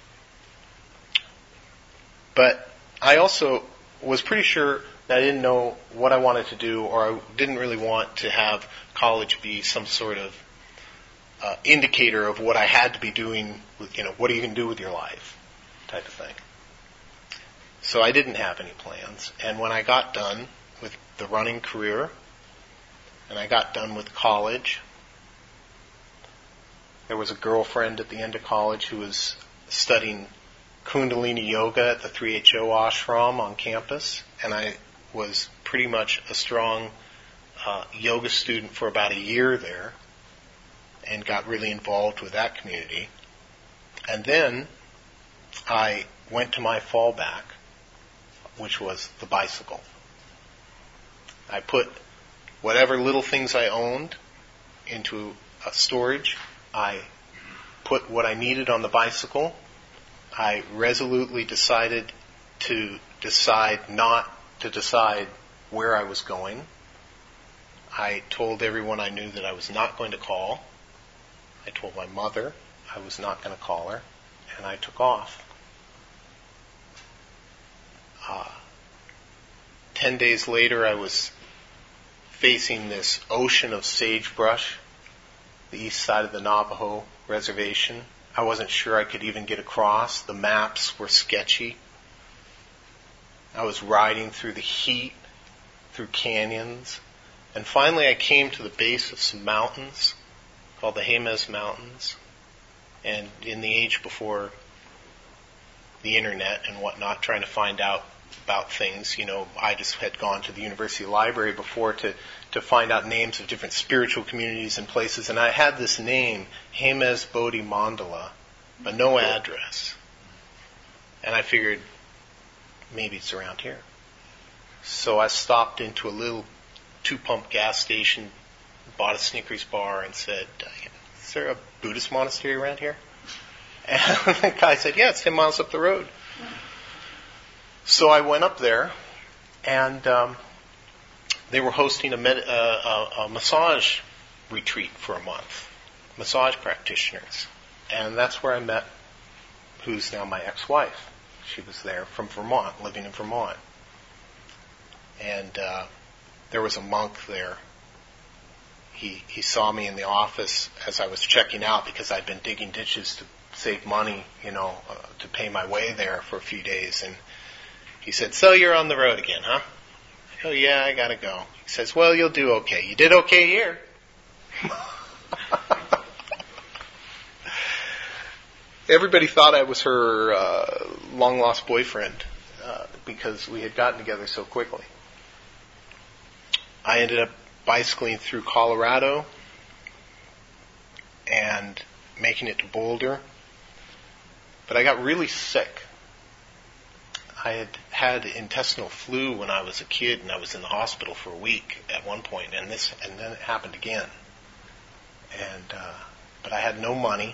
But I also was pretty sure that I didn't know what I wanted to do, or I didn't really want to have college be some sort of indicator of what I had to be doing with, what are you going to do with your life type of thing. So I didn't have any plans. And when I got done with the running career, and I got done with college, there was a girlfriend at the end of college who was studying Kundalini Yoga at the 3HO ashram on campus, and I was pretty much a strong yoga student for about a year there, and got really involved with that community. And then I went to my fallback, which was the bicycle. I put whatever little things I owned into a storage. I put what I needed on the bicycle. I resolutely decided not to decide where I was going. I told everyone I knew that I was not going to call. I told my mother I was not going to call her, and I took off. 10 days later, I was facing this ocean of sagebrush, the east side of the Navajo reservation. I wasn't sure I could even get across. The maps were sketchy. I was riding through the heat, through canyons, and finally I came to the base of some mountains called the Jemez Mountains. And in the age before the internet and whatnot, trying to find out about things, I just had gone to the university library before to find out names of different spiritual communities and places, and I had this name, Jemez Bodhi Mandala, but no address. And I figured, maybe it's around here. So I stopped into a little 2-pump gas station, bought a Snickers bar, and said, is there a Buddhist monastery around here? And the guy said, yeah, it's 10 miles up the road. So I went up there, and they were hosting a massage retreat for a month, massage practitioners. And that's where I met who's now my ex-wife. She was there from Vermont, living in Vermont. And there was a monk there. He saw me in the office as I was checking out because I'd been digging ditches to save money, to pay my way there for a few days. And he said, so you're on the road again, huh? Oh, yeah, I gotta go. He says, well, you'll do okay. You did okay here. Everybody thought I was her long-lost boyfriend because we had gotten together so quickly. I ended up bicycling through Colorado and making it to Boulder. But I got really sick. I had had intestinal flu when I was a kid, and I was in the hospital for a week at one point, and then it happened again. But I had no money,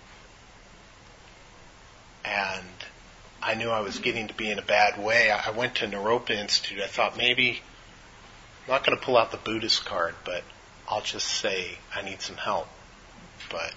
and I knew I was getting to be in a bad way. I went to Naropa Institute. I thought maybe I'm not going to pull out the Buddhist card, but I'll just say I need some help. But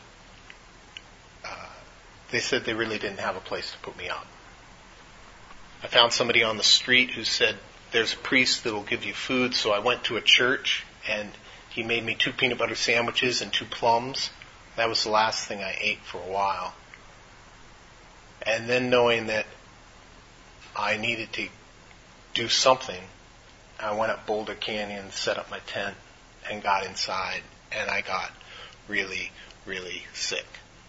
they said they really didn't have a place to put me up. I found somebody on the street who said, there's a priest that will give you food, so I went to a church, and he made me 2 peanut butter sandwiches and 2 plums. That was the last thing I ate for a while. And then knowing that I needed to do something, I went up Boulder Canyon, set up my tent, and got inside, and I got really, really sick.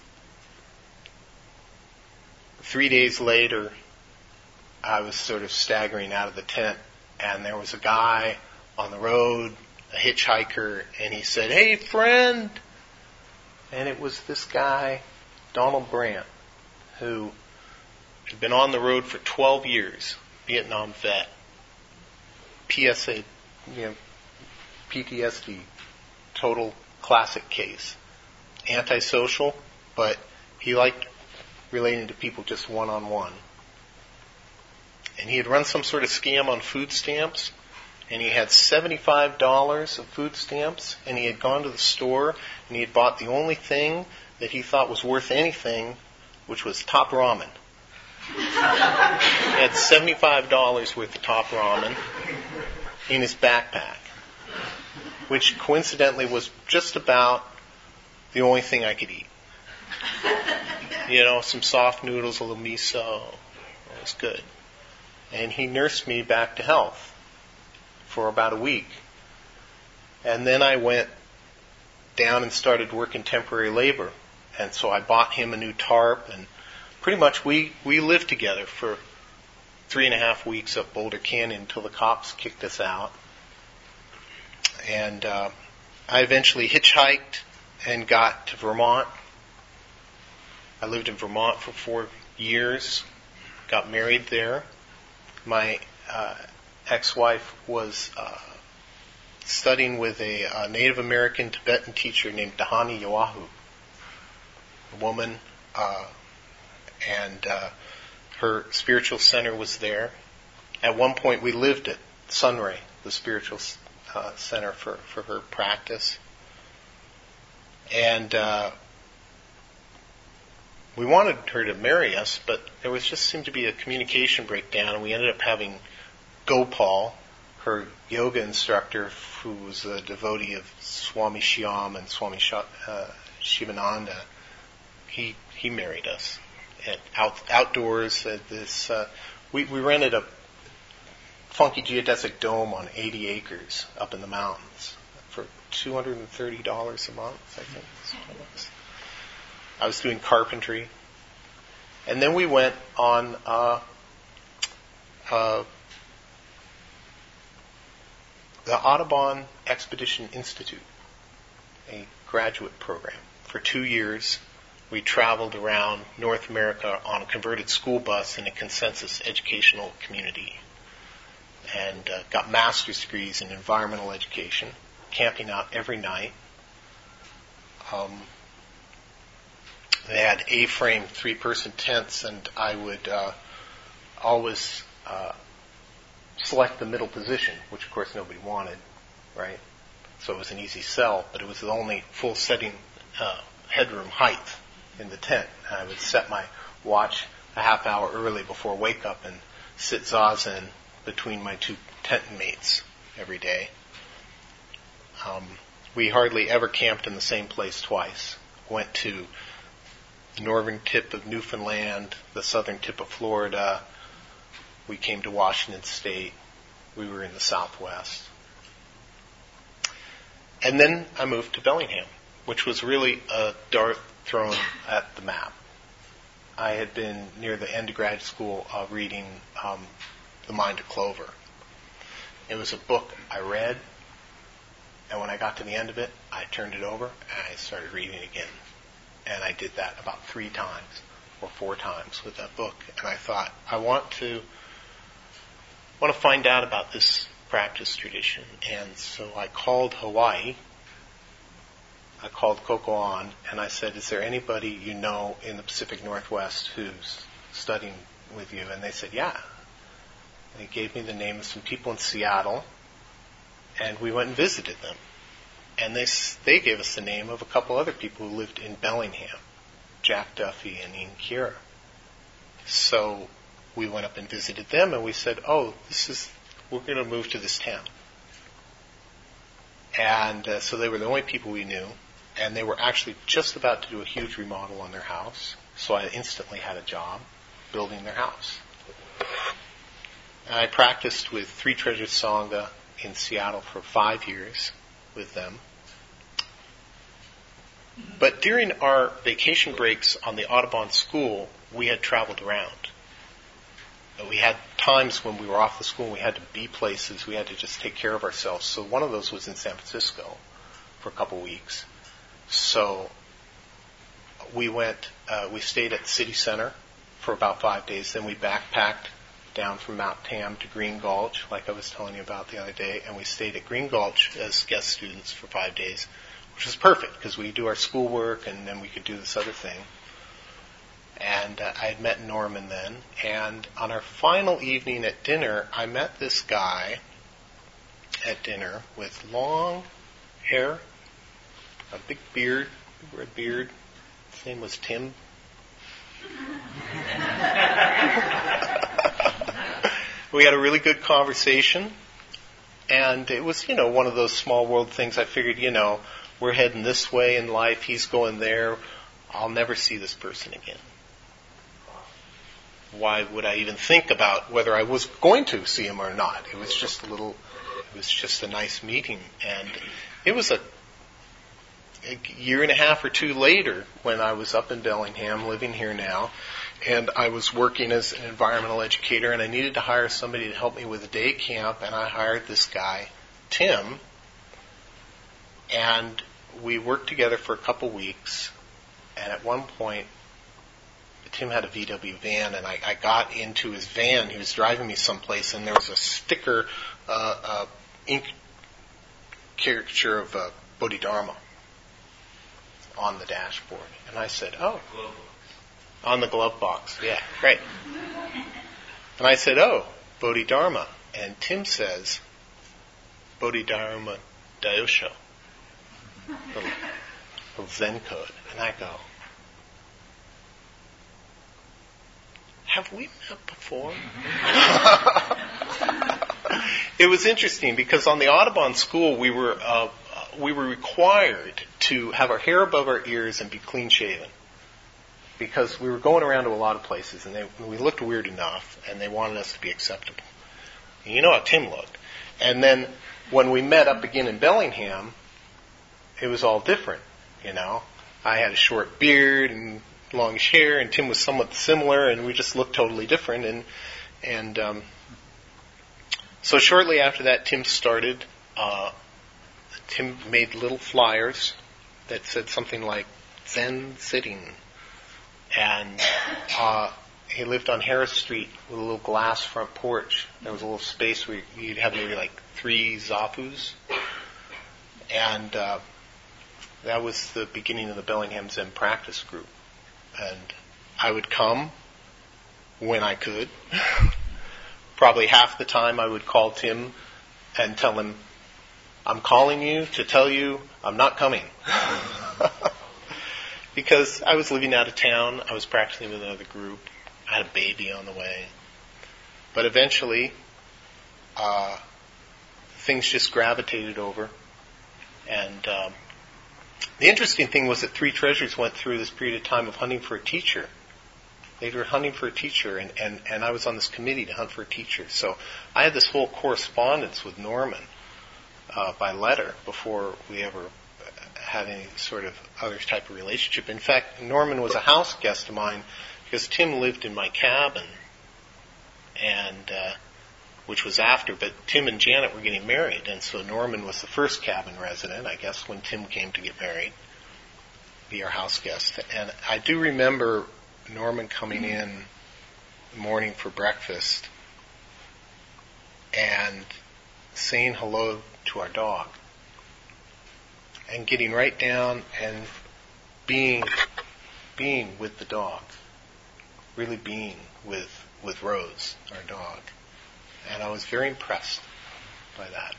3 days later, I was sort of staggering out of the tent, and there was a guy on the road, a hitchhiker, and he said, hey, friend! And it was this guy, Donald Brandt, who had been on the road for 12 years, Vietnam vet, PSA, PTSD, total classic case. Antisocial, but he liked relating to people just one-on-one. And he had run some sort of scam on food stamps, and he had $75 of food stamps, and he had gone to the store, and he had bought the only thing that he thought was worth anything, which was Top Ramen. He had $75 worth of Top Ramen in his backpack, which coincidentally was just about the only thing I could eat. Some soft noodles, a little miso. It was good. And he nursed me back to health for about a week. And then I went down and started working temporary labor. And so I bought him a new tarp, and pretty much we lived together for 3.5 weeks up Boulder Canyon until the cops kicked us out. And I eventually hitchhiked and got to Vermont. I lived in Vermont for 4 years, got married there. My ex-wife was studying with a Native American Tibetan teacher named Dahani Yawahu, a woman, and her spiritual center was there. At one point we lived at Sunray, the spiritual center for her practice. And we wanted her to marry us, but there just seemed to be a communication breakdown, and we ended up having Gopal, her yoga instructor, who was a devotee of Swami Shyam and Swami Shivananda. He married us outdoors at this. We rented a funky geodesic dome on 80 acres up in the mountains for $230 a month, I think. I was doing carpentry. And then we went on the Audubon Expedition Institute, a graduate program. For 2 years, we traveled around North America on a converted school bus in a consensus educational community and got master's degrees in environmental education, camping out every night. They had A-frame 3-person tents, and I would always select the middle position, which of course nobody wanted, right? So it was an easy sell, but it was the only full setting headroom height in the tent. And I would set my watch a half hour early before wake up and sit zazen between my 2 tent mates every day. We hardly ever camped in the same place twice. Went to the northern tip of Newfoundland, the southern tip of Florida. We came to Washington State. We were in the Southwest. And then I moved to Bellingham, which was really a dart thrown at the map. I had been near the end of grad school reading The Mind of Clover. It was a book I read, and when I got to the end of it, I turned it over and I started reading it again. And I did that about 3 times or 4 times with that book. And I thought, I want to find out about this practice tradition. And so I called Hawaii. I called Kokoan, and I said, is there anybody you know in the Pacific Northwest who's studying with you? And they said, yeah. They gave me the name of some people in Seattle, and we went and visited them. And they gave us the name of a couple other people who lived in Bellingham, Jack Duffy and Ian Kira. So we went up and visited them, and we said, we're going to move to this town. And so they were the only people we knew, and they were actually just about to do a huge remodel on their house. So I instantly had a job building their house. And I practiced with Three Treasures Sangha in Seattle for 5 years with them. But during our vacation breaks on the Audubon School, we had traveled around. We had times when we were off the school and we had to be places. We had to just take care of ourselves. So one of those was in San Francisco for a couple weeks. So we stayed at the city center for about 5 days. Then we backpacked down from Mount Tam to Green Gulch, like I was telling you about the other day. And we stayed at Green Gulch as guest students for 5 days, which was perfect because we do our schoolwork and then we could do this other thing. And I had met Norman then. And on our final evening at dinner, I met this guy at dinner with long hair, a big beard, big red beard. His name was Tim. We had a really good conversation. And it was, one of those small world things. I figured, we're heading this way in life, he's going there, I'll never see this person again. Why would I even think about whether I was going to see him or not? It was just a nice meeting. And it was a year and a half or two later when I was up in Bellingham, living here now, and I was working as an environmental educator, and I needed to hire somebody to help me with a day camp, and I hired this guy, Tim, and we worked together for a couple weeks, and at one point, Tim had a VW van, and I got into his van. He was driving me someplace, and there was a sticker, ink caricature of Bodhidharma on the dashboard. And I said, oh. On the glove box. Yeah, great. And I said, oh, Bodhidharma. And Tim says, Bodhidharma Daiosho. Little Zen code. And I go, have we met before? It was interesting because on the Audubon School we were required to have our hair above our ears and be clean shaven because we were going around to a lot of places and we looked weird enough and they wanted us to be acceptable. And you know how Tim looked. And then when we met up again in Bellingham, it was all different. You know, I had a short beard and longish hair, and Tim was somewhat similar, and we just looked totally different. And so shortly after that, Tim started. Tim made little flyers that said something like Zen Sitting, and he lived on Harris Street with a little glass front porch. There was a little space where you'd have maybe like 3 zapus, and that was the beginning of the Bellingham Zen practice group. And I would come when I could. Probably half the time I would call Tim and tell him, I'm calling you to tell you I'm not coming. Because I was living out of town, I was practicing with another group, I had a baby on the way. But eventually, things just gravitated over. And the interesting thing was that 3 Treasures went through this period of time of hunting for a teacher. They were hunting for a teacher, and I was on this committee to hunt for a teacher. So I had this whole correspondence with Norman by letter before we ever had any sort of other type of relationship. In fact, Norman was a house guest of mine because Tim lived in my cabin, and which was after, but Tim and Janet were getting married, and so Norman was the first cabin resident, I guess, when Tim came to get married, be our house guest. And I do remember Norman coming in the morning for breakfast and saying hello to our dog and getting right down and being with the dog, really being with Rose, our dog. And I was very impressed by that.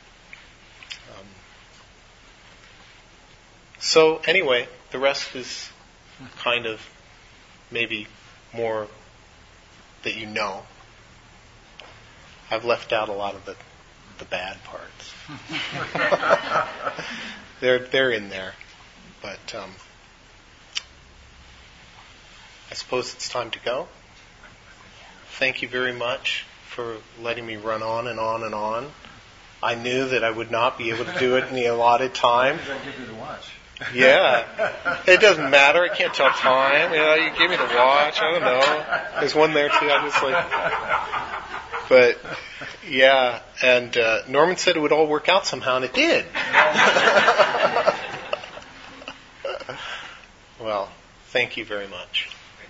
So anyway, the rest is kind of maybe more that you know. I've left out a lot of the bad parts. They're in there, but I suppose it's time to go. Thank you very much for letting me run on and on and on. I knew that I would not be able to do it in the allotted time. What does that give you to watch? Yeah. It doesn't matter. I can't tell time. You know, you give me the watch. I don't know. There's one there too. I'm just like... But, yeah. And Norman said it would all work out somehow, and it did. Well, thank you very much.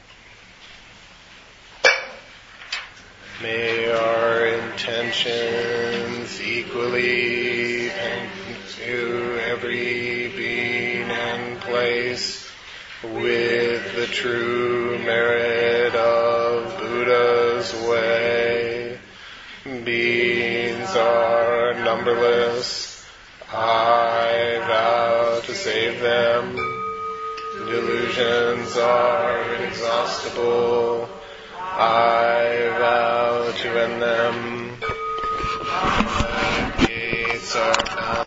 May our intentions equally tend to every being and place with the true merit of Buddha's way. Beings are numberless. I vow to save them. Delusions are inexhaustible. I vow to end them. Gates are